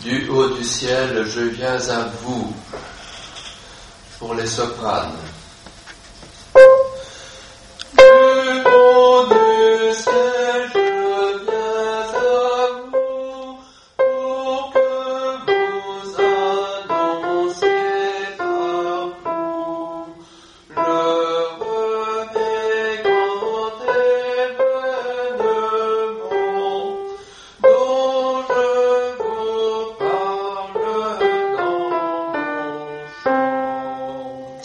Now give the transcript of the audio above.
Du haut du ciel, je viens à vous. Pour les sopranes.